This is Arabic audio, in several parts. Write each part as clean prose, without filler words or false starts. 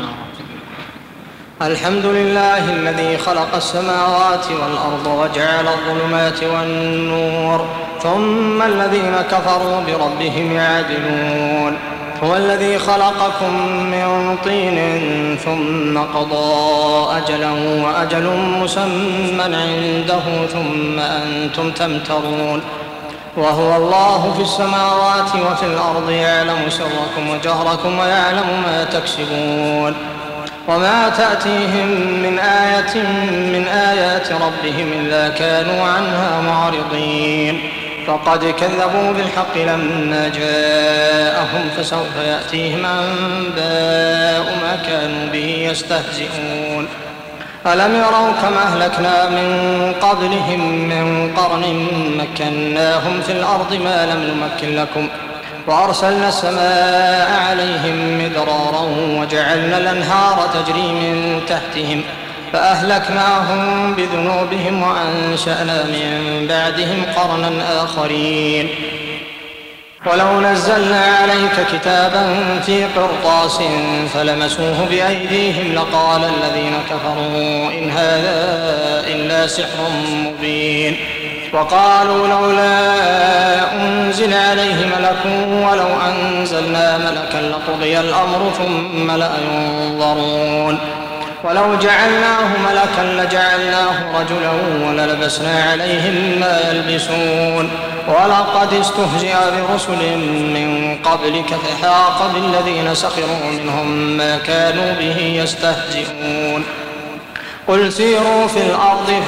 الحمد لله الذي خلق السماوات والأرض وجعل الظلمات والنور ثم الذين كفروا بربهم يعدلون. هو الذي خلقكم من طين ثم قضى أجلا وأجل مسمى عنده ثم أنتم تمترون. وهو الله في السماوات وفي الأرض يعلم سركم وجهركم ويعلم ما تكسبون. وما تأتيهم من آية من آيات ربهم إلا كانوا عنها معرضين. فقد كذبوا بالحق لما جاءهم فسوف يأتيهم أنباء ما كانوا به يستهزئون. ألم يروا كما أهلكنا من قبلهم من قرن مكناهم في الأرض ما لم نمكن لكم وأرسلنا السماء عليهم مدرارا وجعلنا الأنهار تجري من تحتهم فأهلكناهم بذنوبهم وأنشأنا من بعدهم قرنا آخرين. ولو نزلنا عليك كتابا في قرطاس فلمسوه بأيديهم لقال الذين كفروا إن هذا إلا سحر مبين. وقالوا لولا أنزل عليه ملك ولو أنزلنا ملكا لقضي الأمر ثم لا ينظرون. ولو جعلناه ملكا لجعلناه رجلا وللبسنا عليهم ما يلبسون. ولقد استهزئ برسل من قبلك فحاق بالذين سخروا منهم ما كانوا به يستهزئون. قل سيروا في الأرض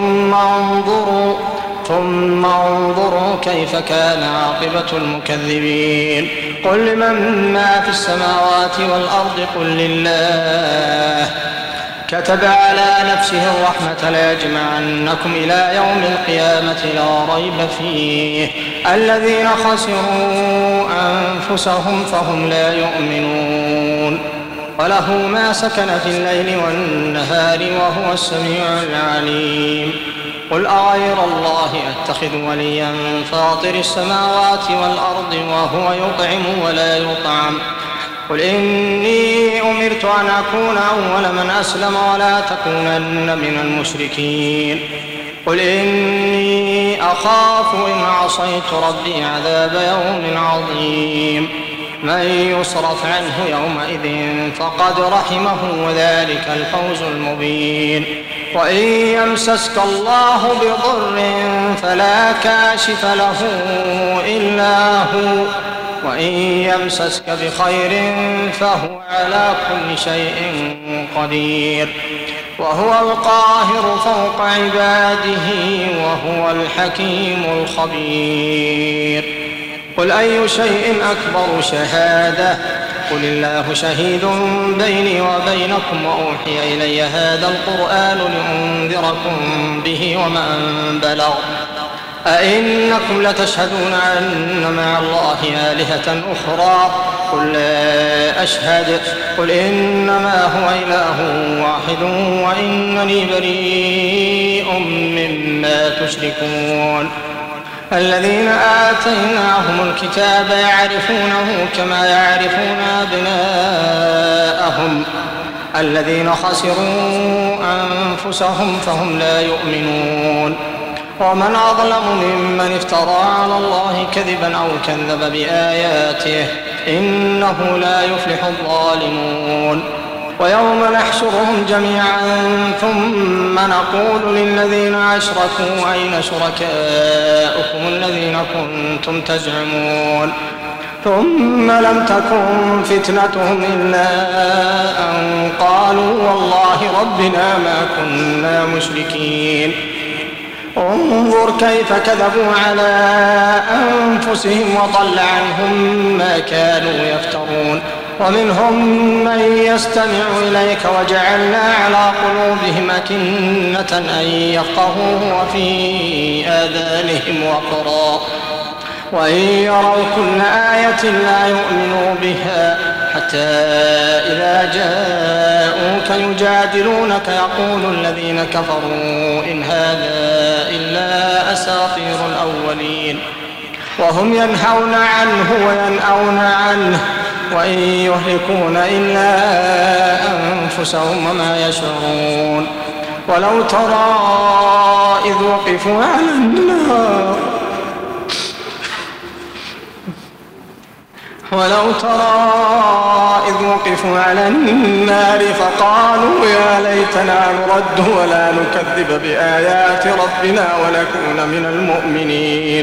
ثم انظروا كيف كان عاقبة المكذبين. قل لمن ما في السماوات والأرض قل لله كتب على نفسه الرحمة ليجمعنكم إلى يوم القيامة لا ريب فيه الذين خسروا أنفسهم فهم لا يؤمنون. وله ما سكن في الليل والنهار وهو السميع العليم. قل أغير الله أتخذ وليا فاطر السماوات والأرض وهو يطعم ولا يطعم. قل إني أمرت أن أكون أول من أسلم ولا تكونن من المشركين. قل إني أخاف إن عصيت ربي عذاب يوم عظيم. من يصرف عنه يومئذ فقد رحمه وذلك الفوز المبين. وإن يمسسك الله بضر فلا كاشف له إلا هو وإن يمسسك بخير فهو على كل شيء قدير. وهو القاهر فوق عباده وهو الحكيم الخبير. قل أي شيء أكبر شهادة قل الله شهيد بيني وبينكم وأوحي إلي هذا القرآن لأنذركم به ومن بلغ. أئنكم لتشهدون أن مع الله آلهة أخرى قل لا أشهد قل إنما هو إله واحد وإنني بريء مما تشركون. الذين آتيناهم الكتاب يعرفونه كما يعرفون أبناءهم الذين خسروا أنفسهم فهم لا يؤمنون. ومن أظلم ممن افترى على الله كذبا أو كذب بآياته إنه لا يفلح الظالمون. ويوم نحشرهم جميعا ثم نقول للذين أشركوا أين شركاؤكم الذين كنتم تزعمون ثم لم تكن فتنتهم إلا أن قالوا والله ربنا ما كنا مشركين. انظر كيف كذبوا على أنفسهم وضل عنهم ما كانوا يفترون. ومنهم من يستمع إليك وجعلنا على قلوبهم أكنة أن يفقهوه وفي آذانهم وقرا وإن يروا كل آية لا يؤمنوا بها حتى إذا جاءوك يجادلونك يقول الذين كفروا إن هذا إلا أساطير الأولين وهم ينهون عنه وينأون عنه وإن يهلكون إلا أنفسهم وما يشعرون. ولو ترى إذ وقفوا على النار فقالوا يا ليتنا نرد ولا نكذب بآيات ربنا ونكون من المؤمنين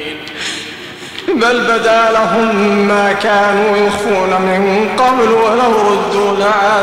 بل بدا لهم ما كانوا يخفون من قبل ولو ردوا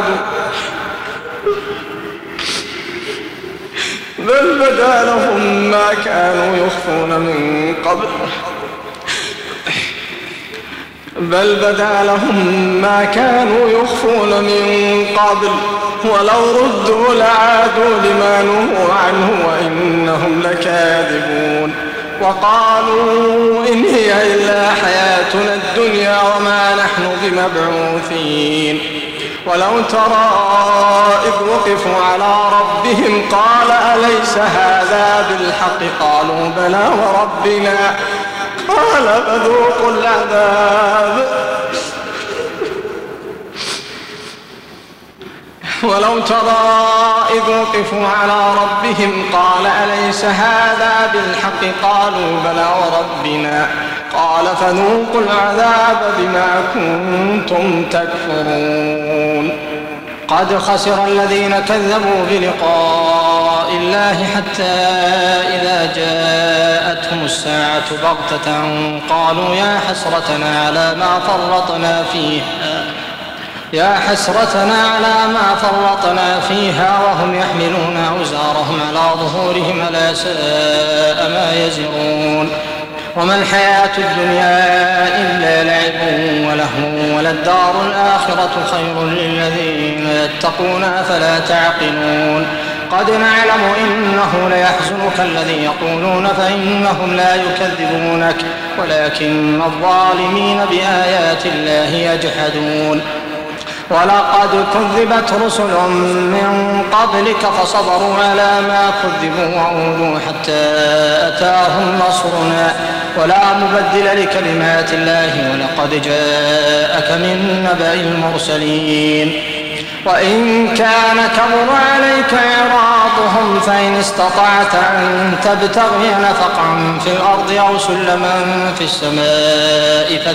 لعادوا لما نهوا عنه وإنهم لكاذبون. وقالوا إن هي إلا حياتنا الدنيا وما نحن بمبعوثين. ولو ترى إذ وقفوا على ربهم قال أليس هذا بالحق قالوا بلى وربنا قال فذوقوا العذاب. ولو ترى إذ وقفوا على ربهم قال أليس هذا بالحق قالوا بلى وربنا قال فذوقوا العذاب بما كنتم تكفرون. قد خسر الذين كذبوا بلقاء الله حتى إذا جاءتهم الساعة بغتة قالوا يا حسرتنا على ما فرطنا فيها وهم يحملون أوزارهم على ظهورهم ألا ساء ما يزرون. وما الحياة الدنيا إلا لعب ولهو وللدار الآخرة خير للذين يتقون أفلا تعقلون. قد نعلم إنه ليحزنك الذي يقولون فإنهم لا يكذبونك ولكن الظالمين بآيات الله يجحدون. ولقد كذبت رسل من قبلك فصبروا على ما كذبوا وأوذوا حتى أتاهم نصرنا ولا مبدل لكلمات الله ولقد جاءك من نبأ المرسلين. وإن كان كبر عليك إعراضهم فإن استطعت أن تبتغي نفقا في الأرض أو سلما في السماء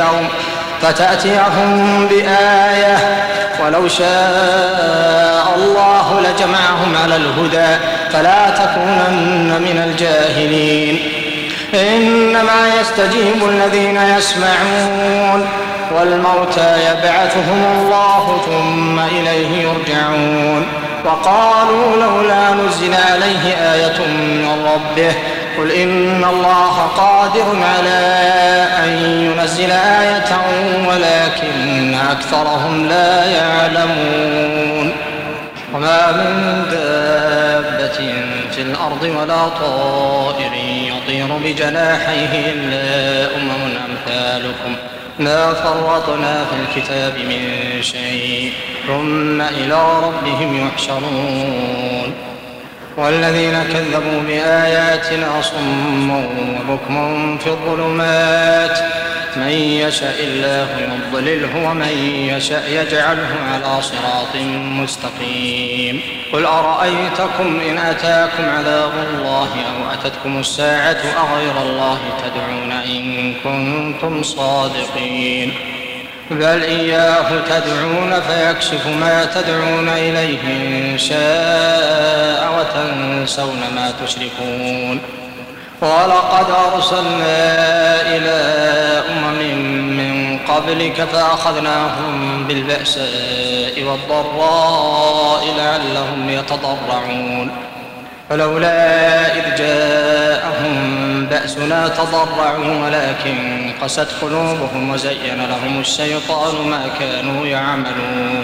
فتأتيهم بآية ولو شاء الله لجمعهم على الهدى فلا تكونن من الجاهلين. إنما يستجيب الذين يسمعون والموتى يبعثهم الله ثم إليه يرجعون. وقالوا لولا نزل عليه آية من ربه قل إن الله قادر على أن ينزل آية ولكن أكثرهم لا يعلمون. وما من دابة في الأرض ولا طائر يطير بجناحيه إلا أمم أمثالكم ما فرطنا في الكتاب من شيء ثم إلى ربهم يحشرون. والذين كذبوا بآياتنا صم وبكم في الظلمات من يشاء الله يضلله ومن يشاء يجعله على صراط مستقيم. قل أرأيتكم إن أتاكم عذاب الله أو أتتكم الساعة أغير الله تدعون إن كنتم صادقين بل إياه تدعون فيكشف ما تدعون إليه إن شاء وتنسون ما تشركون. ولقد أرسلنا إلى أمم من قبلك فأخذناهم بالبأساء والضراء لعلهم يتضرعون فلولا إذ جاءهم بأسنا تضرعوا ولكن قست قلوبهم وزين لهم الشيطان ما كانوا يعملون.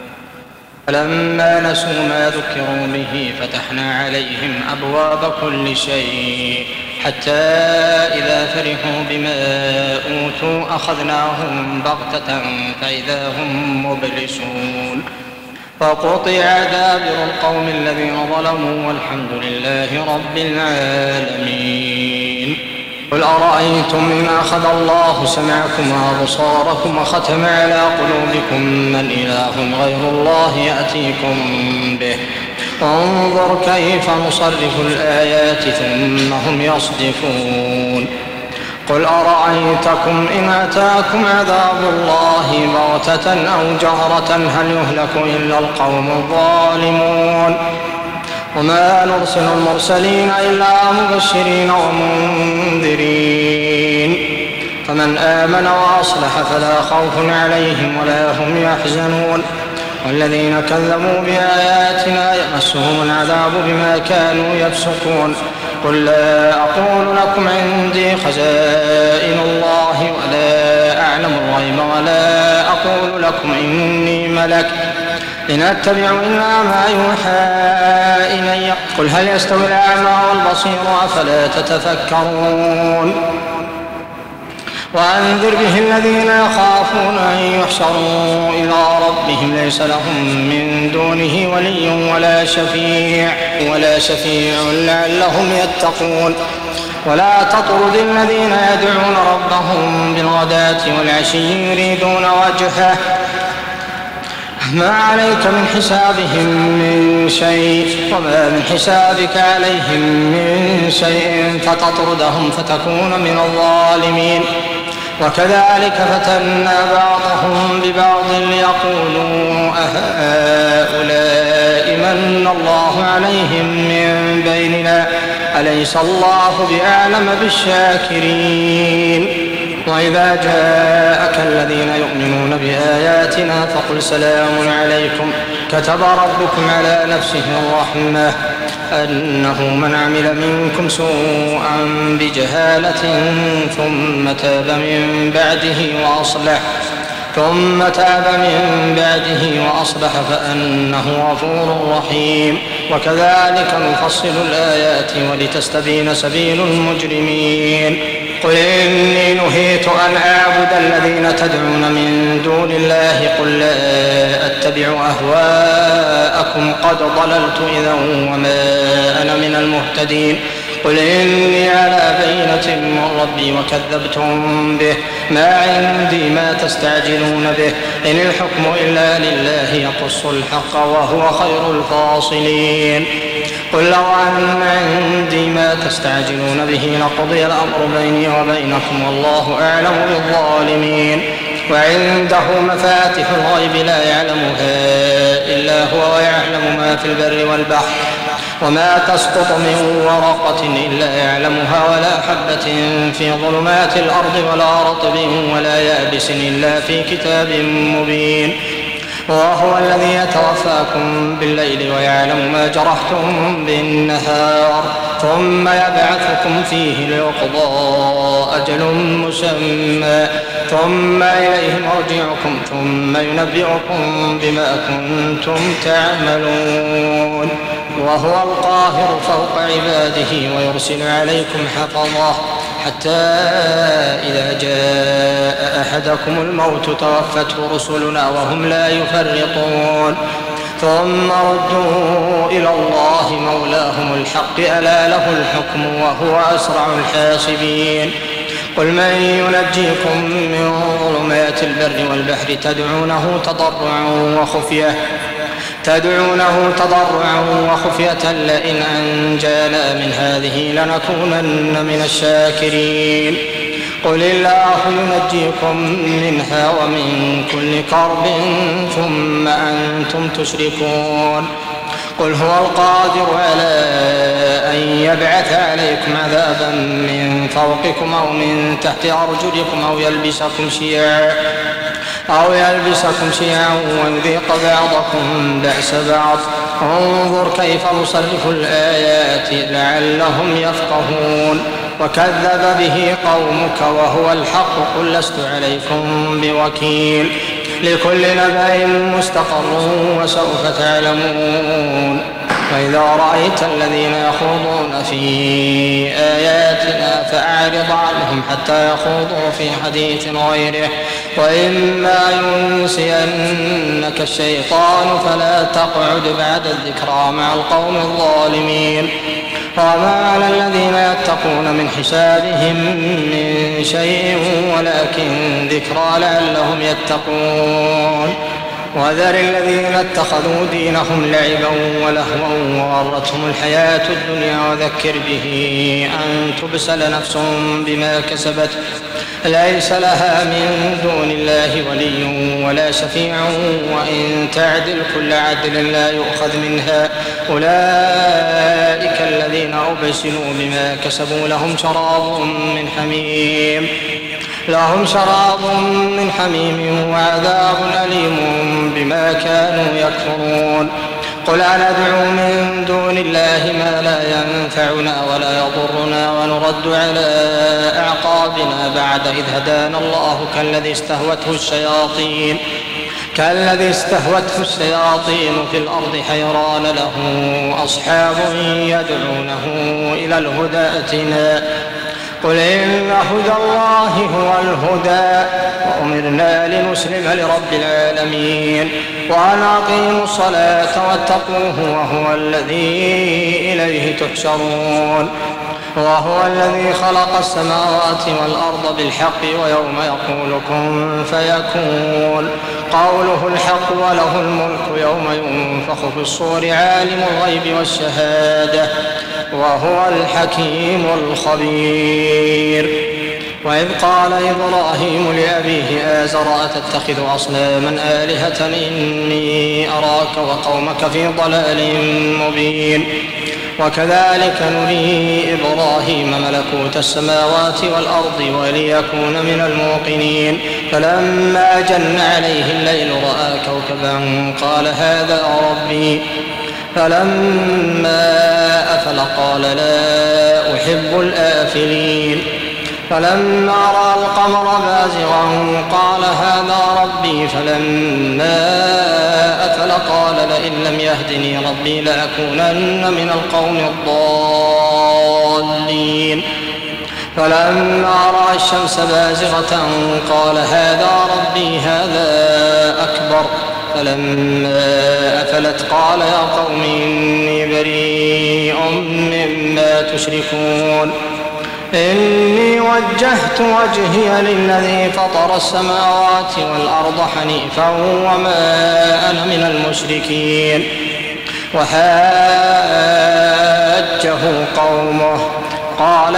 فلما نسوا ما ذكروا به فتحنا عليهم أبواب كل شيء حتى إذا فرحوا بما أوتوا أخذناهم بغتة فإذا هم مبلسون. فقطع دابر القوم الذين ظلموا والحمد لله رب العالمين. قل أرأيتم إن أخذ الله سمعكم وأبصاركم وختم على قلوبكم من إله غير الله يأتيكم به انظر كيف نصرف الآيات ثم هم يصدفون قل أرأيتكم إن أتاكم عذاب الله بغتة أو جهرة هل يهلك إلا القوم الظالمون وما نرسل المرسلين إلا مبشرين ومنذرين فمن آمن وأصلح فلا خوف عليهم ولا هم يحزنون والذين كذبوا بآياتنا يمسهم العذاب بما كانوا يفسقون قل لا أقول لكم عندي خزائن الله ولا أعلم الغيب ولا أقول لكم إني ملك إن أتبع إلا ما يوحى إلي قل هل يستوي الأعمى والبصير أفلا تتفكرون وأنذر به الذين يخافون أن يحشروا إلى ربهم ليس لهم من دونه ولي ولا شفيع لعلهم يتقون ولا تطرد الذين يدعون ربهم بالغداة والعشي يريدون وجهه ما عليك من حسابهم من شيء وما من حسابك عليهم من شيء فتطردهم فتكون من الظالمين وكذلك فتنا بعضهم ببعض ليقولوا أهؤلاء من الله عليهم من بيننا أليس الله بأعلم بالشاكرين وإذا جاءك الذين يؤمنون بآياتنا فقل سلام عليكم كتب ربكم على نفسه الرحمة أنه من عمل منكم سوءا بجهالة ثم تاب من بعده وأصلح فأنه غفور رحيم وكذلك نفصل الآيات ولتستبين سبيل المجرمين قل إني نهيت أن أعبد الذين تدعون من دون الله قل لا أتبع أهواءكم قد ضللت إذا وما أنا من المهتدين قل إني على بينة من ربي وكذبتم به ما عندي ما تستعجلون به إن الحكم إلا لله يقص الحق وهو خير الفاصلين قل لو أن عندي ما تستعجلون به لقضي الأمر بيني وبينكم والله أعلم بالظالمين وعنده مفاتح الغيب لا يعلمها إلا هو ويعلم ما في البر والبحر وما تسقط من ورقة إلا يعلمها ولا حبة في ظلمات الأرض ولا رطب ولا يابس إلا في كتاب مبين وهو الذي يتوفاكم بالليل ويعلم ما جرحتم بالنهار ثم يبعثكم فيه ليقضى أجل مسمى ثم إليه مرجعكم ثم ينبئكم بما كنتم تعملون وهو القاهر فوق عباده ويرسل عليكم حفظه حتى إذا جاء أحدكم الموت توفته رسلنا وهم لا يفرطون ثم ردوا إلى الله مولاهم الحق ألا له الحكم وهو أسرع الحاسبين قل من ينجيكم من ظلمات البر والبحر تدعونه تضرعا وخفية لئن أنجانا من هذه لنكونن من الشاكرين قل الله ينجيكم منها ومن كل كرب ثم أنتم تشركون قل هو القادر على أن يبعث عليكم عذابا من فوقكم أو من تحت أرجلكم أو يلبسكم شيعا ويذيق بعضكم بأس بعض انظر كيف نصرف الآيات لعلهم يفقهون وكذب به قومك وهو الحق قل لست عليكم بوكيل لكل نبأ مستقر وسوف تعلمون وإذا رأيت الذين يخوضون في آياتنا فأعرض عنهم حتى يخوضوا في حديث غيره وإما ينسينك الشيطان فلا تقعد بعد الذكرى مع القوم الظالمين وما على الذين يتقون من حسابهم من شيء ولكن ذكرى لعلهم يتقون. وذر الذين اتخذوا دينهم لعبا ولهوا وغرتهم الحياة الدنيا وذكر به أن تبسل نفس بما كسبت ليس لها من دون الله ولي ولا شفيع وإن تعدل كل عدل لا يؤخذ منها أولئك الذين أبسلوا بما كسبوا لهم شراب من حميم وعذاب أليم بما كانوا يكفرون. قل أندعو من دون الله ما لا ينفعنا ولا يضرنا ونرد على أعقابنا بعد إذ هدانا الله كالذي استهوته الشياطين في الأرض حيران له أصحاب يدعونه إلى الهدى ائتنا قل إن هدى الله هو الهدى وأمرنا لنسلم لرب العالمين وأن أقيموا الصلاة واتقوه وهو الذي إليه تحشرون. وهو الذي خلق السماوات والأرض بالحق ويوم يقول كن فيكون قوله الحق وله الملك يوم ينفخ في الصور عالم الغيب والشهادة وهو الحكيم الخبير. وإذ قال إبراهيم لأبيه آزر أتتخذ أصناما آلهة إني أراك وقومك في ضلال مبين. وكذلك نري إبراهيم ملكوت السماوات والأرض وليكون من الموقنين فلما جن عليه الليل رأى كوكبا قال هذا ربي فلما أفل قال لا أحب الآفلين. فلما رأى القمر بازغا قال هذا ربي فلما أفل قال لئن لم يهدني ربي لأكونن من القوم الضالين. فلما رأى الشمس بازغة قال هذا ربي هذا أكبر. فلما أفلت قال يا قوم إني بريء مما تشركون إني وجهت وجهي للذي فطر السماوات والأرض حنيفا وما أنا من المشركين. وحاجه قومه قال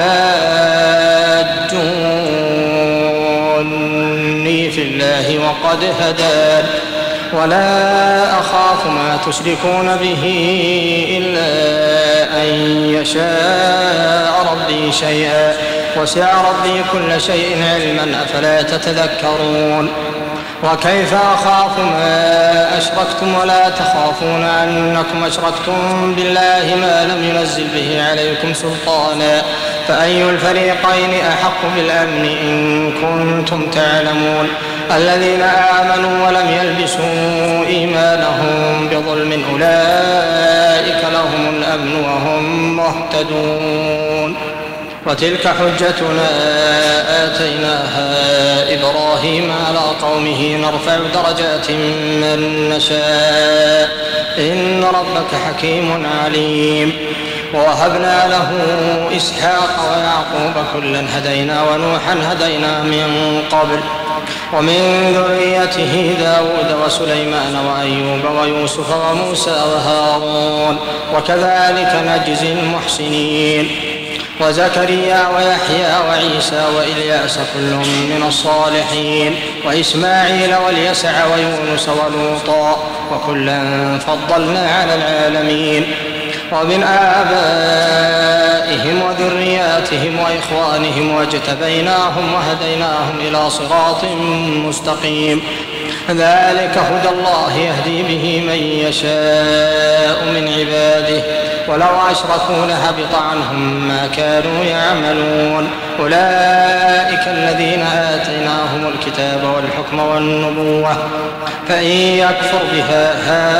أتحاجوني في الله وقد هدان ولا أخاف ما تشركون به إلا أن يشاء ربي شيئا وسع ربي كل شيء علما أفلا تتذكرون. وكيف أخاف ما أشركتم ولا تخافون أنكم أشركتم بالله ما لم ينزل به عليكم سلطانا فأي الفريقين أحق بالأمن إن كنتم تعلمون. الذين آمنوا ولم يلبسوا إيمانهم بظلم أولئك لهم الأمن وهم مهتدون. وتلك حجتنا آتيناها إبراهيم على قومه نرفع درجات من نشاء إن ربك حكيم عليم. ووهبنا له إسحاق ويعقوب كلا هدينا ونوحا هدينا من قبل ومن ذريته داود وسليمان وأيوب ويوسف وموسى وهارون وكذلك نجزي المحسنين. وزكريا ويحيى وعيسى وإلياس كل من الصالحين وإسماعيل واليسع ويونس ولوطا وكلا فضلنا على العالمين. ومن آبائهم وذرياتهم وإخوانهم واجتبيناهم وهديناهم إلى صراط مستقيم. ذلك هدى الله يهدي به من يشاء من عباده ولو أشركوا لهبط عنهم ما كانوا يعملون. أولئك الذين آتيناهم الكتاب والحكم والنبوة فإن يكفر بها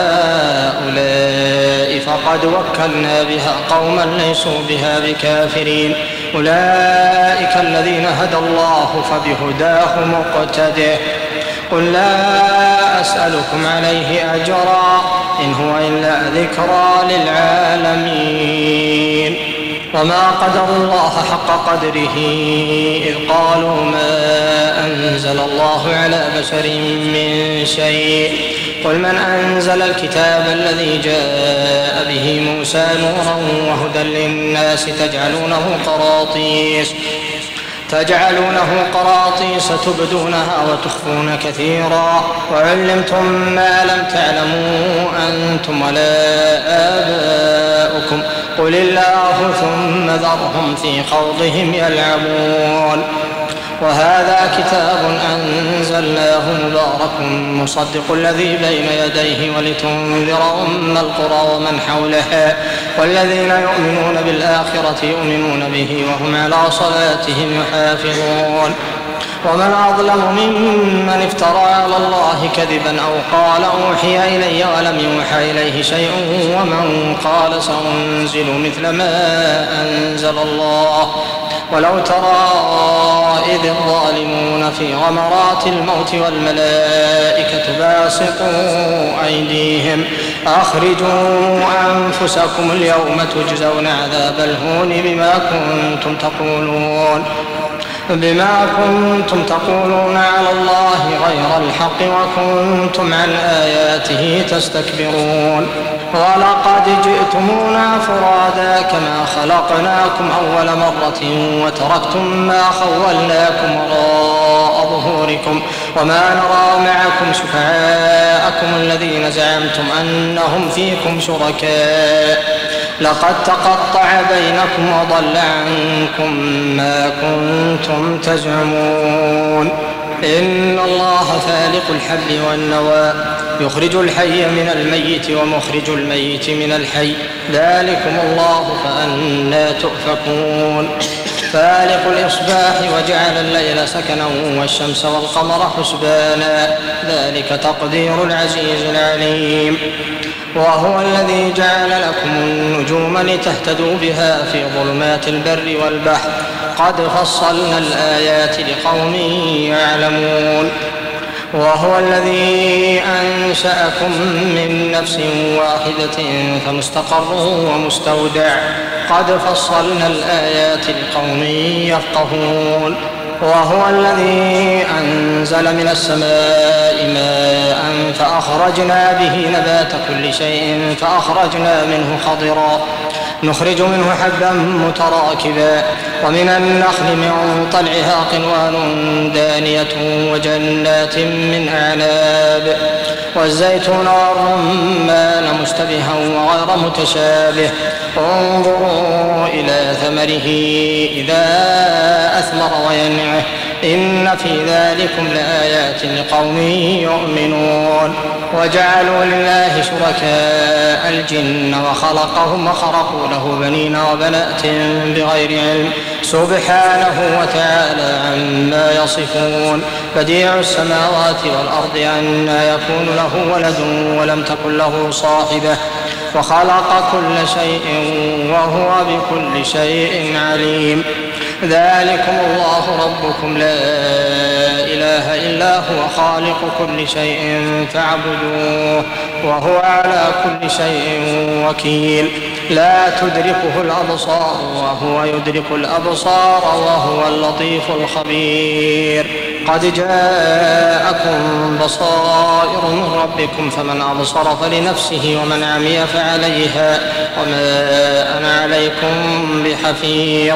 هؤلاء فقد وكلنا بها قوما ليسوا بها بكافرين. أولئك الذين هدى الله فبهداه مقتده قل لا أسألكم عليه أجرا إن هو إلا ذكرى للعالمين. وما قدروا الله حق قدره إذ قالوا ما أنزل الله على بشر من شيء قل من أنزل الكتاب الذي جاء به موسى نورا وهدى للناس تجعلونه قراطيس تبدونها وتخفون كثيرا وعلمتم ما لم تعلموا أنتم ولا آباؤكم قل الله ثم ذرهم في خوضهم يلعبون. وهذا كتاب أنزلناه مبارك مصدق الذي بين يديه ولتنذر أم القرى ومن حولها والذين يؤمنون بالآخرة يؤمنون به وهم على صلاتهم يحافظون. ومن أظلم ممن افترى على الله كذبا أو قال أوحي إلي ولم يوحى إليه شيء ومن قال سأنزل مثل ما أنزل الله ولو ترى إذ الظالمون في غمرات الموت والملائكة باسطوا أيديهم أخرجوا أنفسكم اليوم تجزون عذاب الهون بما كنتم تقولون على الله غير الحق وكنتم عن آياته تستكبرون. ولقد جئتمونا فرادا كما خلقناكم أول مرة وتركتم ما خولناكم وراء ظهوركم وما نرى معكم شفعاءكم الذين زعمتم أنهم فيكم شركاء لقد تقطع بينكم وضل عنكم ما كنتم تزعمون. إن الله فالق الحب والنوى يخرج الحي من الميت ومخرج الميت من الحي ذلكم الله فأنى تؤفكون. فالق الإصباح وجعل الليل سكنا والشمس والقمر حسبانا ذلك تقدير العزيز العليم. وهو الذي جعل لكم النجوم لتهتدوا بها في ظلمات البر والبحر قد فصلنا الآيات لقوم يعلمون. وهو الذي أنشأكم من نفس واحدة فمستقر ومستودع قد فصلنا الآيات لقوم يفقهون. وهو الذي أنزل من السماء ماء فأخرجنا به نبات كل شيء فأخرجنا منه خضرا نخرج منه حبا متراكبا ومن النخل من طلعها قنوان دانية وجنات من أعناب والزيتون والرمان مشتبها وغير متشابه انظروا إلى ثمره إذا أثمر وينعه إن في ذلكم لآيات لقوم يؤمنون. وجعلوا لله شركاء الجن وخلقهم وخرقوا له بنين وبنات بغير علم سبحانه وتعالى عما يصفون. بديع السماوات والأرض أنى يكون له ولد ولم تكن له صاحبة وخلق كل شيء وهو بكل شيء عليم. ذلكم الله ربكم لا إله إلا هو خالق كل شيء فاعبدوه وهو على كل شيء وكيل. لا تدركه الأبصار وهو يدرك الأبصار وهو اللطيف الخبير. قد جاءكم بصائر من ربكم فمن أبصر فلنفسه ومن عمي فعليها وما أنا عليكم بحفيظ.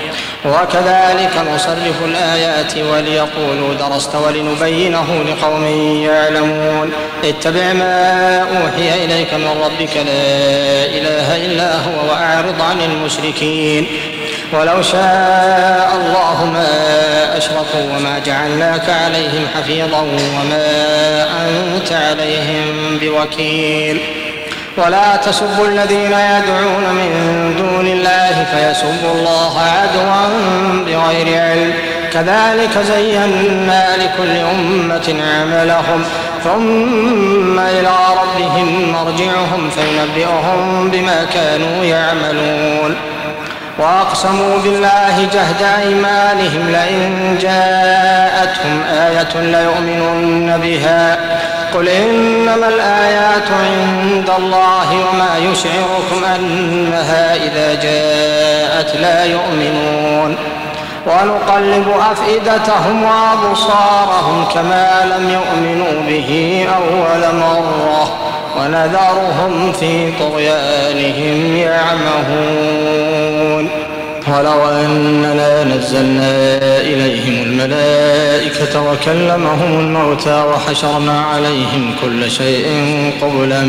وكذلك نصرف الآيات وليقولوا درست ولنبينه لقوم يعلمون. اتبع ما أوحي إليك من ربك لا إله إلا هو وأعرض عن المشركين. ولو شاء الله ما أشركوا وما جعلناك عليهم حفيظا وما أنت عليهم بوكيل. ولا تسبوا الذين يدعون من دون الله فيسبوا الله عدوا بغير علم كذلك زينا لكل أمة عملهم ثم إلى ربهم مرجعهم فينبئهم بما كانوا يعملون. وأقسموا بالله جهد أيمانهم لئن جاءتهم آية ليؤمنن بها قل إنما الآيات عند الله وما يشعركم أنها إذا جاءت لا يؤمنون ونقلب أفئدتهم وأبصارهم كما لم يؤمنوا به أول مرة ونذرهم في طغيانهم يعمهون ولو أننا نزلنا إليهم الملائكة وكلمهم الموتى وحشرنا عليهم كل شيء قبلا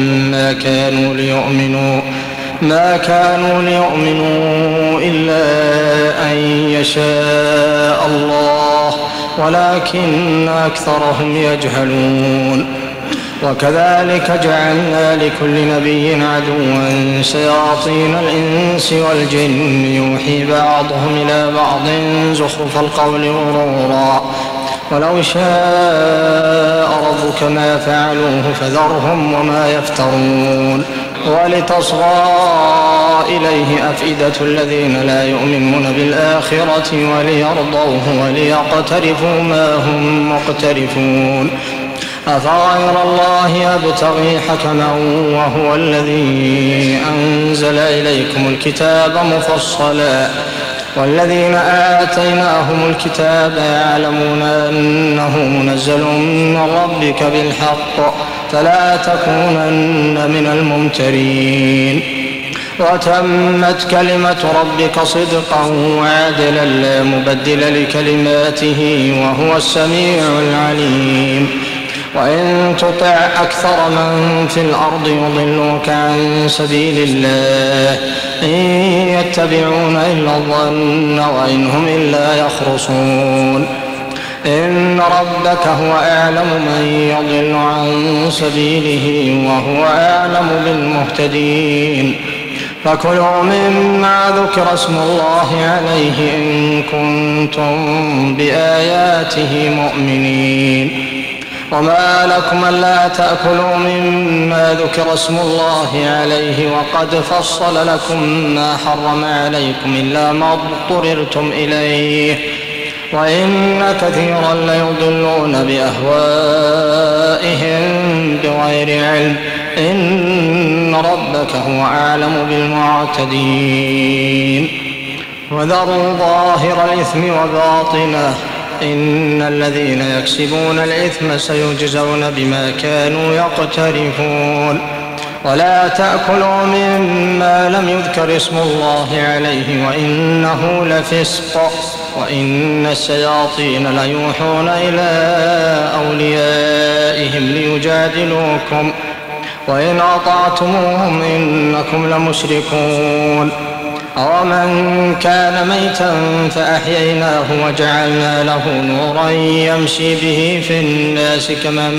ما كانوا ليؤمنوا إلا أن يشاء الله ولكن أكثرهم يجهلون وكذلك جعلنا لكل نبي عدوا شياطين الإنس والجن يوحي بعضهم إلى بعض زخرف القول غرورا ولو شاء ربك ما فعلوه فذرهم وما يفترون ولتصغى إليه أفئدة الذين لا يؤمنون بالآخرة وليرضوه وليقترفوا ما هم مقترفون أفغير الله أبتغي حكما وهو الذي أنزل إليكم الكتاب مفصلا والذين آتيناهم الكتاب يعلمون أنه منزل من ربك بالحق فلا تكونن من الممترين وتمت كلمة ربك صدقا وعدلا لا مبدل لكلماته وهو السميع العليم وإن تطع أكثر من في الأرض يضلوك عن سبيل الله إن يتبعون إلا الظن وإن هم إلا يخرصون إن ربك هو أعلم من يضل عن سبيله وهو أعلم بالمهتدين فكلوا مما ذكر اسم الله عليه إن كنتم بآياته مؤمنين وما لكم ألا تأكلوا مما ذكر اسم الله عليه وقد فصل لكم ما حرم عليكم إلا ما اضطررتم إليه وإن كثيرا ليضلون بأهوائهم بغير علم إن ربك هو أعلم بالمعتدين وذروا ظاهر الإثم وباطنه إن الذين يكسبون الإثم سيجزون بما كانوا يقترفون ولا تأكلوا مما لم يذكر اسم الله عليه وإنه لفسق وإن الشياطين ليوحون إلى أوليائهم ليجادلوكم وإن أطعتموهم إنكم لمشركون أومن كان ميتا فأحييناه وجعلنا له نورا يمشي به في الناس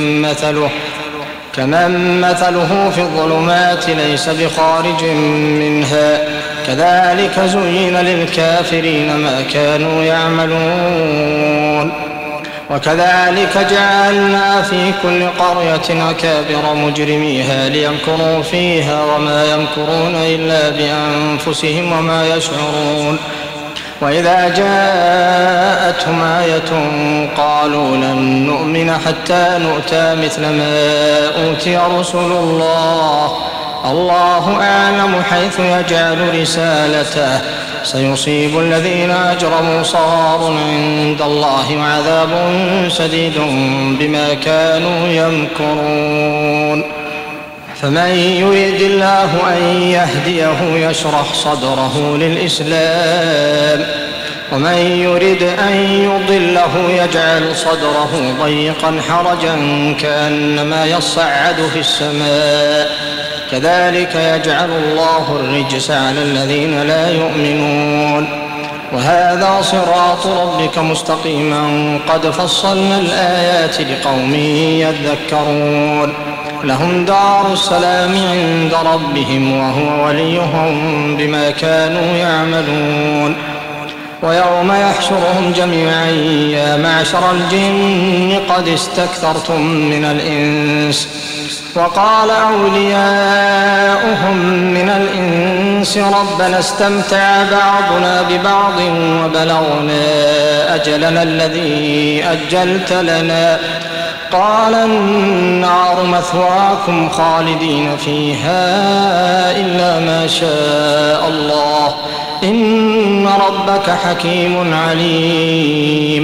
كمن مثله في الظلمات ليس بخارج منها كذلك زين للكافرين ما كانوا يعملون وكذلك جعلنا في كل قرية أكابر مجرميها ليمكروا فيها وما يمكرون إلا بأنفسهم وما يشعرون وإذا جاءتهم آية قالوا لن نؤمن حتى نؤتى مثل ما أوتي رسل الله أعلم حيث يجعل رسالته سيصيب الذين أجرموا صغار عند الله وعذاب شديد بما كانوا يمكرون فمن يريد الله أن يهديه يشرح صدره للإسلام ومن يريد أن يضله يجعل صدره ضيقا حرجا كأنما يصعد في السماء كذلك يجعل الله الرجس على الذين لا يؤمنون وهذا صراط ربك مستقيما قد فصلنا الآيات لقوم يذكرون لهم دار السلام عند ربهم وهو وليهم بما كانوا يعملون ويوم يحشرهم جميعا يا معشر الجن قد استكثرتم من الإنس وقال أولياؤهم من الإنس والإنس ربنا استمتع بعضنا ببعض وبلغنا أجلنا الذي أجلت لنا قال النار مثواكم خالدين فيها إلا ما شاء الله إن ربك حكيم عليم.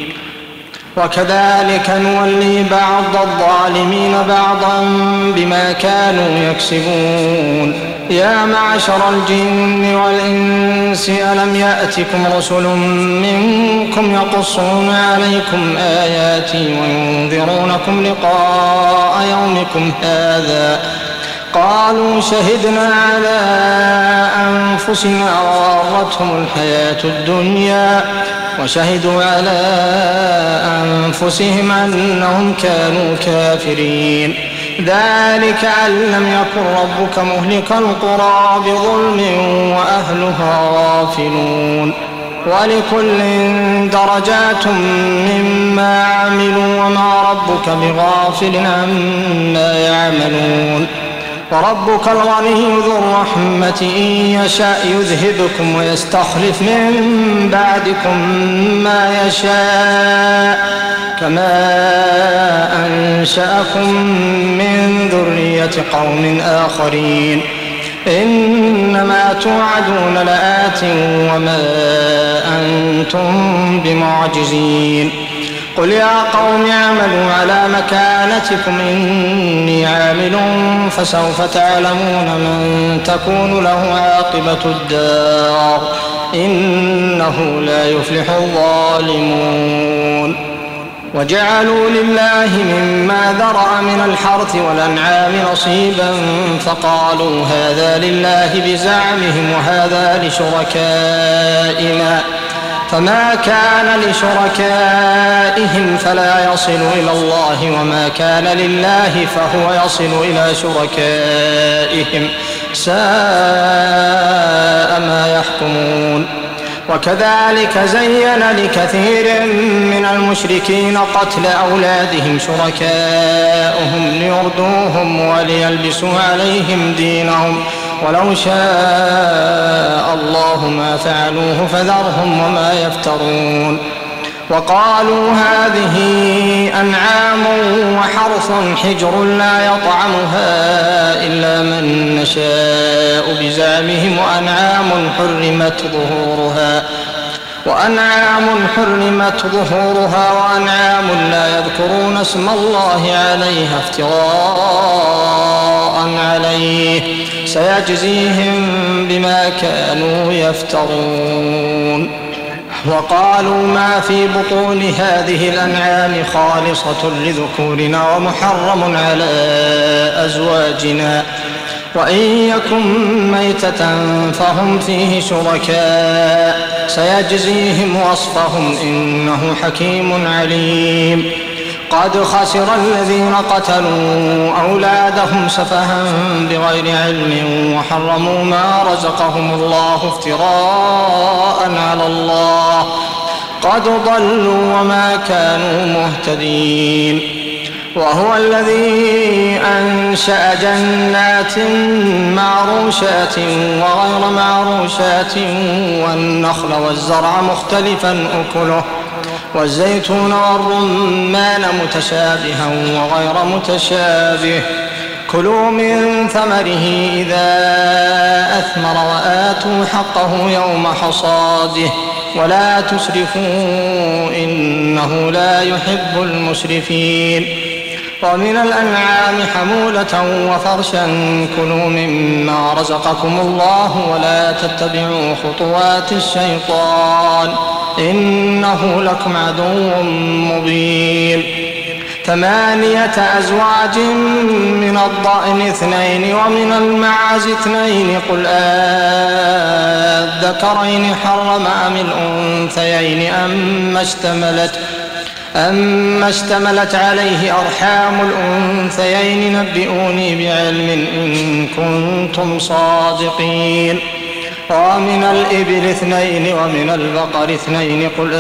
وكذلك نولي بعض الظالمين بعضا بما كانوا يكسبون. يا معشر الجن والإنس ألم يأتكم رسل منكم يقصون عليكم آياتي وينذرونكم لقاء يومكم هذا قالوا شهدنا على أنفسنا وغرتهم الحياة الدنيا وشهدوا على أنفسهم أنهم كانوا كافرين. ذلك أن لم يكن ربك مهلك القرى بظلم وأهلها غافلون. ولكل درجات مما عملوا وما ربك بغافل عما يعملون. وربك الغني ذو الرحمة إن يشاء يذهبكم ويستخلف من بعدكم ما يشاء كما أنشأكم من ذرية قوم آخرين. إنما توعدون لآت وما أنتم بمعجزين. قل يا قوم اعملوا على مكانتكم إني عامل فسوف تعلمون من تكون له عاقبة الدار إنه لا يفلح الظالمون. وجعلوا لله مما ذرأ من الحرث والأنعام نصيبا فقالوا هذا لله بزعمهم وهذا لشركائنا فما كان لشركائهم فلا يصل إلى الله وما كان لله فهو يصل إلى شركائهم ساء ما يحكمون. وكذلك زين لكثير من المشركين قتل أولادهم شركاؤهم ليردوهم وليلبسوا عليهم دينهم ولو شاء الله ما فعلوه فذرهم وما يفترون. وقالوا هذه أنعام وحرث حجر لا يطعمها إلا من نشاء بزعمهم وأنعام حرمت ظهورها وأنعام لا يذكرون اسم الله عليها افتراء عليه سيجزيهم بما كانوا يفترون. وقالوا ما في بطون هذه الأنعام خالصة لذكورنا ومحرم على أزواجنا وإن يكن ميتة فهم فيه شركاء سيجزيهم وصفهم إنه حكيم عليم. قد خسر الذين قتلوا أولادهم سفها بغير علم وحرموا ما رزقهم الله افتراء على الله قد ضلوا وما كانوا مهتدين. وهو الذي أنشأ جنات معروشات وغير معروشات والنخل والزرع مختلفا أكله والزيتون والرمان متشابها وغير متشابه كلوا من ثمره إذا أثمر وآتوا حقه يوم حصاده ولا تسرفوا إنه لا يحب المسرفين. ومن الأنعام حمولة وفرشا كلوا مما رزقكم الله ولا تتبعوا خطوات الشيطان إنه لكم عدو مبين. 8 أزواج من الضأن 2 ومن المعز 2 قل الذكرين حرم أم الأنثيين أما اشتملت عليه أرحام الأنثيين نبئوني بعلم إن كنتم صادقين. ومن الإبل 2 ومن البقر 2 قل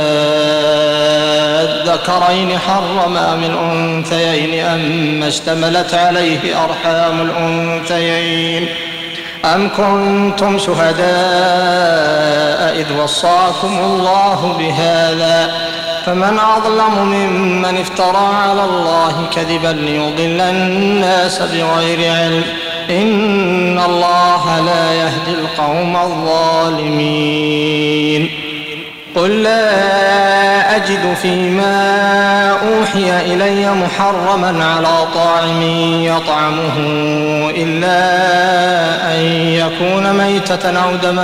الذكرين حرم أم الأنثيين أما اشتملت عليه أرحام الأنثيين أم كنتم شهداء إذ وصاكم الله بهذا فمن أظلم ممن افترى على الله كذبا ليضل الناس بغير علم إن الله لا يهدي القوم الظالمين قل لا أجد فيما أوحي إلي محرما على طاعم يطعمه إلا أن يكون ميتة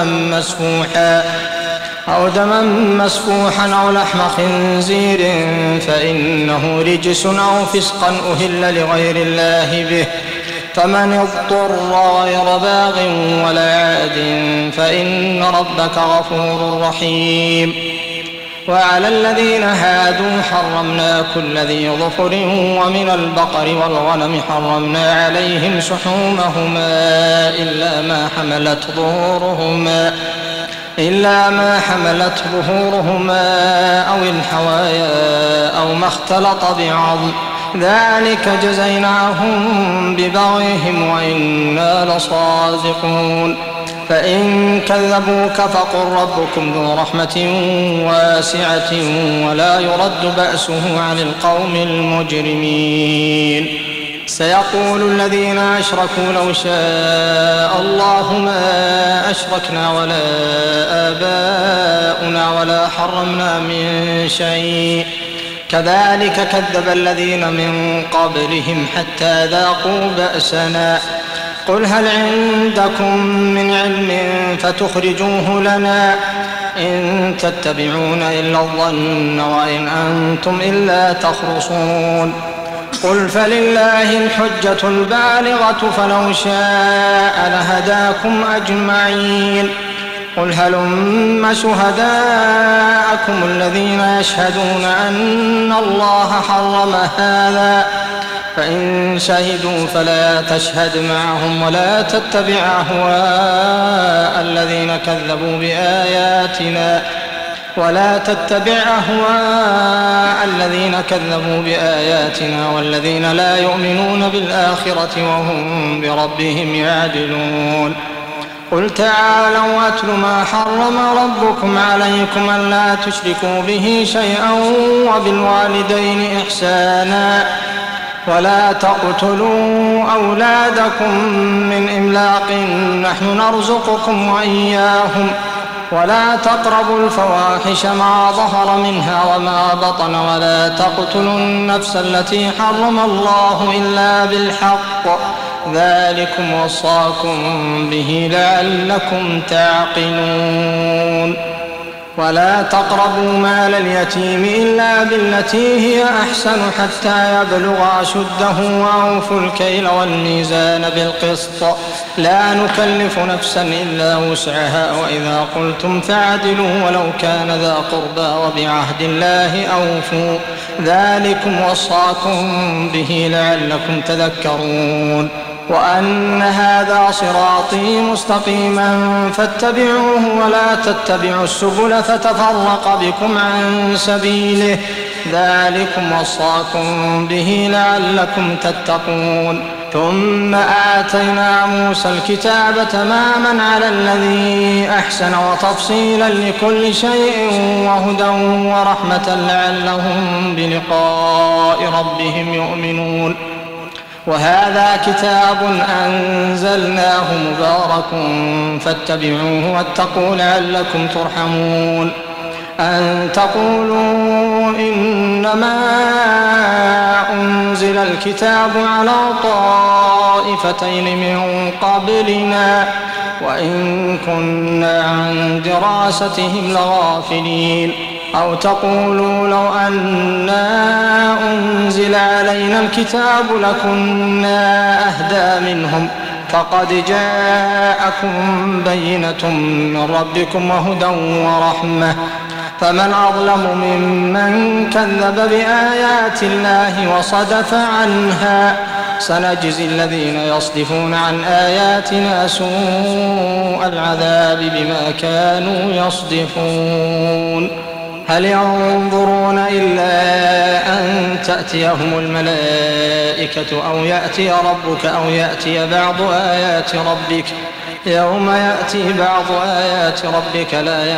أو دما مسفوحا أو لحم خنزير فإنه رجس أو فسقا أهل لغير الله به فمن اضطر غير باغ ولا عاد فإن ربك غفور رحيم وعلى الذين هادوا حرمنا كل ذي ظفر ومن البقر والغنم حرمنا عليهم شحومهما إلا ما حملت ظهورهما أو الحوايا أو ما اختلط بعظم ذلك جزيناهم ببغيهم وإنا لصادقون فإن كذبوك فقل ربكم ذو رحمة واسعة ولا يرد بأسه عن القوم المجرمين سيقول الذين أشركوا لو شاء الله ما أشركنا ولا آباؤنا ولا حرمنا من شيء كذلك كذب الذين من قبلهم حتى ذاقوا بأسنا قل هل عندكم من علم فتخرجوه لنا إن تتبعون إلا الظن وإن أنتم إلا تخرصون قل فلله الحجة البالغة فلو شاء لهداكم أجمعين قل هلم شهداءكم الذين يشهدون أن الله حرم هذا فإن شهدوا فلا تشهد معهم ولا تتبع أهواء الذين كذبوا بآياتنا والذين لا يؤمنون بالآخرة وهم بربهم يعدلون قل تعالوا أتل ما حرم ربكم عليكم ألا تشركوا به شيئا وبالوالدين إحسانا ولا تقتلوا أولادكم من إملاق نحن نرزقكم وإياهم ولا تقربوا الفواحش ما ظهر منها وما بطن ولا تقتلوا النفس التي حرم الله إلا بالحق ذلكم وصاكم به لعلكم تعقلون ولا تقربوا مال اليتيم إلا بالتي هي أحسن حتى يبلغ أشده وأوفوا الكيل والميزان بالقسط لا نكلف نفسا إلا وسعها وإذا قلتم فاعدلوا ولو كان ذا قربى وبعهد الله أوفوا ذلكم وصاكم به لعلكم تذكرون وأن هذا صراطي مستقيما فاتبعوه ولا تتبعوا السبل فتفرق بكم عن سبيله ذلكم وصاكم به لعلكم تتقون ثم آتينا موسى الكتاب تماما على الذي أحسن وتفصيلا لكل شيء وهدى ورحمة لعلهم بلقاء ربهم يؤمنون وهذا كتاب أنزلناه مبارك فاتبعوه واتقوا لعلكم ترحمون أن تقولوا إنما أنزل الكتاب على طائفتين من قبلنا وإن كنا عن دراستهم لغافلين أو تقولوا لو أنا أنزل علينا الكتاب لكنا أهدى منهم فقد جاءكم بينة من ربكم وهدى ورحمة فمن أظلم ممن كذب بآيات الله وصدف عنها سنجزي الذين يصدفون عن آياتنا سوء العذاب بما كانوا يصدفون هل ينظرون إلا أن تأتيهم الملائكة أو يأتي ربك أو يأتي بعض آيات ربك يوم يأتي بعض آيات ربك لا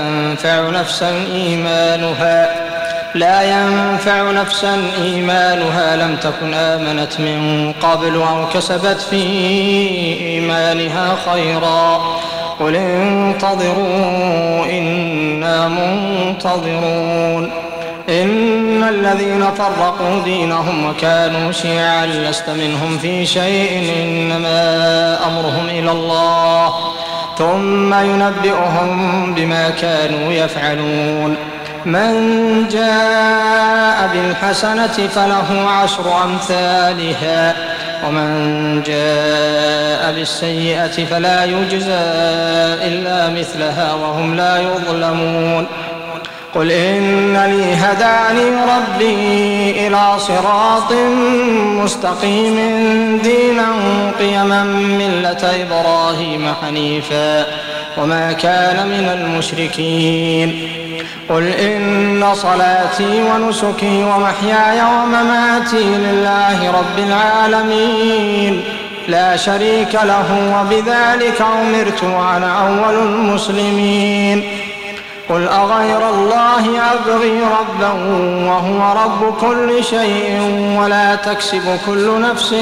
ينفع نفسا إيمانها لم تكن آمنت من قبل أو كسبت في إيمانها خيرا قل انتظروا إنا منتظرون إن الذين فرقوا دينهم وكانوا شيعا لست منهم في شيء إنما أمرهم إلى الله ثم ينبئهم بما كانوا يفعلون من جاء بالحسنة فله 10 أمثالها ومن جاء بالسيئة فلا يجزى إلا مثلها وهم لا يظلمون قل إنني هداني ربي إلى صراط مستقيم دينا قيما ملة إبراهيم حنيفا وما كان من المشركين قل إن صلاتي ونسكي ومحياي ومماتي لله رب العالمين لا شريك له وبذلك أمرت وأنا أول المسلمين قل أغير الله أبغي ربا وهو رب كل شيء ولا تكسب كل نفس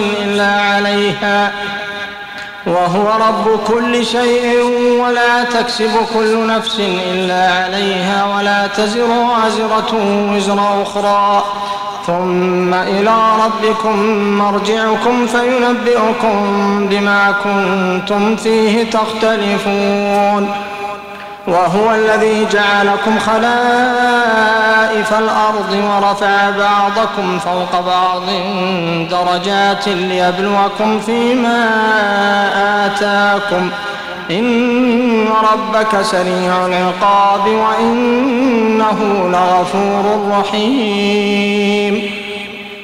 إلا عليها ولا تزر وازرة وزر أخرى ثم إلى ربكم مرجعكم فينبئكم بما كنتم فيه تختلفون وهو الذي جعلكم خلائف الأرض ورفع بعضكم فوق بعض درجات ليبلوكم فيما آتاكم إن ربك سريع العقاب وإنه لغفور رحيم